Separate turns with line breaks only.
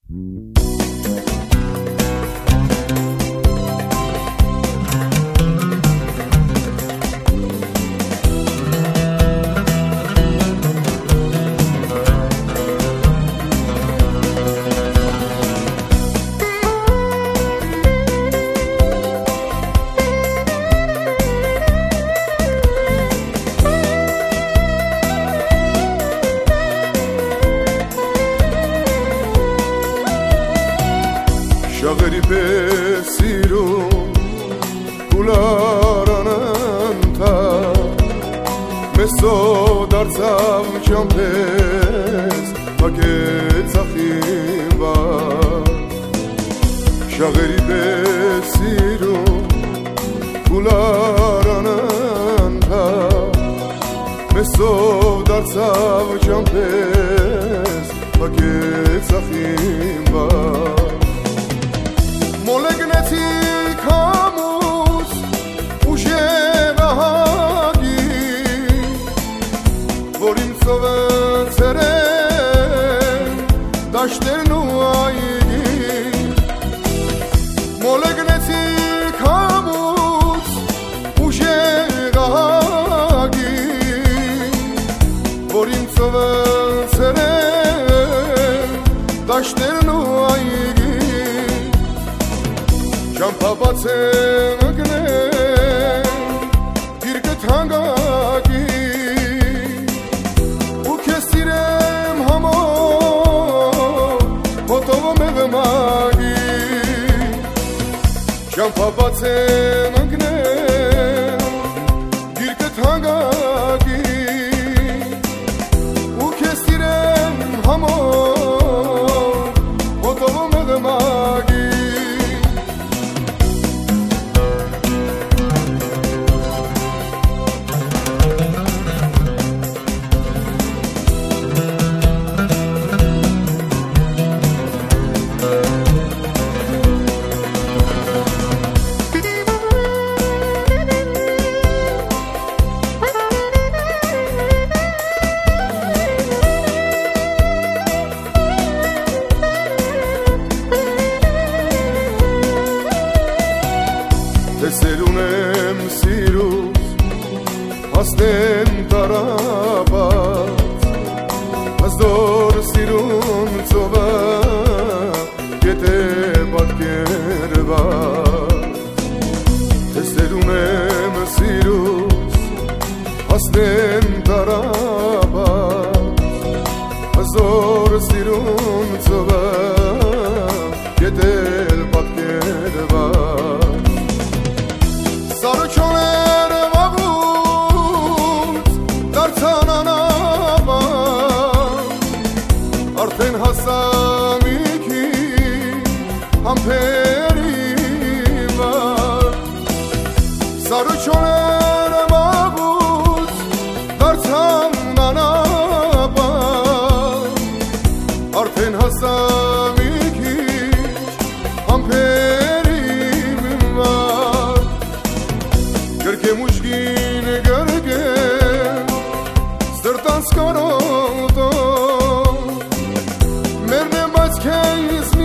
Շաղերի պես սիրում կուլարանն թա Մեսով դարձավ ճամպես հակեց ախին վար Շաղերի պես սիրում կուլարանն թա Մեսով դարձավ ճամպես հակեց ախին վար Մոլեգնեցիք համուս ուժեղ ահագի Որ իմ ծովը ծերեն դաշտերն ու այգի Մոլեգնեցիք համուս ուժեղ ահագի Որ իմ ծովը ծերեն դաշտերն ու այգի Ճամփաբաց եմ ընկնել գիրկդ հանգակի ու քեզ սիրեմ համով հոտով մեղմագի Ճամփաբաց եմ ընկնել գիրկդ հանգակի ու քեզ սիրեմ համով հոտով մեղմագի Տեսեր ունեմ սիրուս հասնեն տարապած Հազդոր սիրուն ծովը գետե պատկերված Տեսեր ունեմ սիրուս հասնեն տարապած Հազդոր սիրուն ծովը գետե պատկերված Սարուչոներ վաղուց դարձան անավան Արդեն հասամիքի համպերի վար Սարուչոներ վաղուց դարձան անավան Արդեն հասամիքի համպերի վար Գրկեմ ուժգին գրկեմ սրտանց կարոտով Մերն եմ բայց քեզ